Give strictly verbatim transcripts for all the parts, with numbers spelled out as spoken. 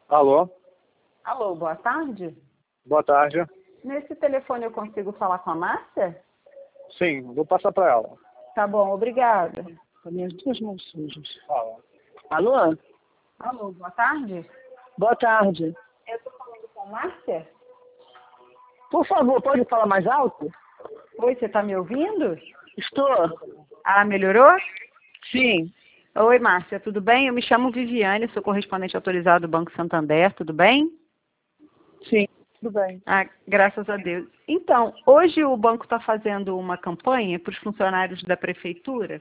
Alô? Alô, boa tarde. Boa tarde. Nesse telefone eu consigo falar com a Márcia? Sim, vou passar para ela. Tá bom, obrigada. Com minhas duas mãos sujas. Fala. Alô? Alô, boa tarde. Boa tarde. Eu tô falando com a Márcia? Por favor, pode falar mais alto? Oi, você tá me ouvindo? Estou. Ah, melhorou? Sim. Oi, Márcia, tudo bem? Eu me chamo Viviane, sou correspondente autorizado do Banco Santander, tudo bem? Sim, tudo bem. Ah, graças a Deus. Então, hoje o banco está fazendo uma campanha para os funcionários da prefeitura.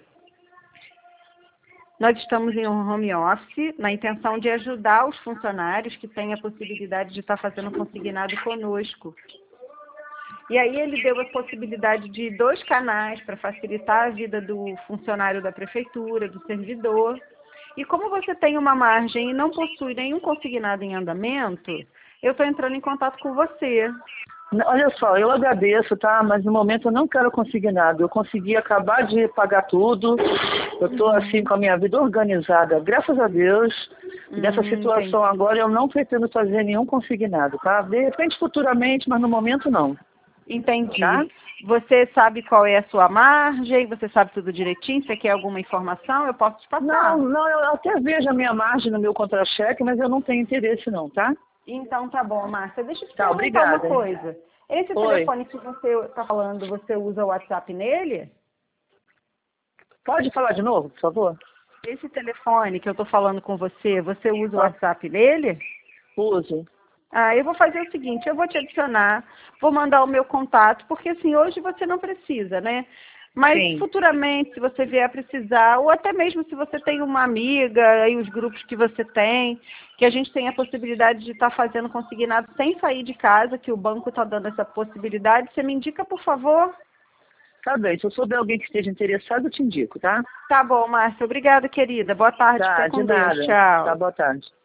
Nós estamos em um home office na intenção de ajudar os funcionários que têm a possibilidade de estar fazendo consignado conosco. E aí ele deu a possibilidade de dois canais para facilitar a vida do funcionário da prefeitura, do servidor. E como você tem uma margem e não possui nenhum consignado em andamento, eu estou entrando em contato com você. Olha só, eu agradeço, tá? Mas no momento eu não quero consignado. Eu consegui acabar de pagar tudo. Eu estou assim com a minha vida organizada, graças a Deus. E nessa Hum, situação entendi. agora eu não pretendo fazer nenhum consignado, tá? De repente futuramente, mas no momento não. Entendi. Tá? Você sabe qual é a sua margem? Você sabe tudo direitinho? Você quer alguma informação? Eu posso te passar. Não, não, eu até vejo a minha margem no meu contra-cheque, mas eu não tenho interesse não, tá? Então tá bom, Márcia. Deixa eu te Tá, perguntar uma obrigada. coisa. Esse Oi. telefone que você está falando, você usa o WhatsApp nele? Pode falar de novo, por favor? Esse telefone que eu estou falando com você, você usa o Ah. WhatsApp nele? Uso. Ah, eu vou fazer o seguinte, eu vou te adicionar, vou mandar o meu contato, porque assim, hoje você não precisa, né? Mas Sim. futuramente, se você vier a precisar, ou até mesmo se você tem uma amiga, e os grupos que você tem, que a gente tem a possibilidade de estar fazendo consignado sem sair de casa, que o banco está dando essa possibilidade, você me indica, por favor? Tá bem, se eu souber alguém que esteja interessado, eu te indico, tá? Tá bom, Márcia. Obrigada, querida. Boa tarde. Tá, Fica de com Deus. nada. Tchau. Tá, boa tarde.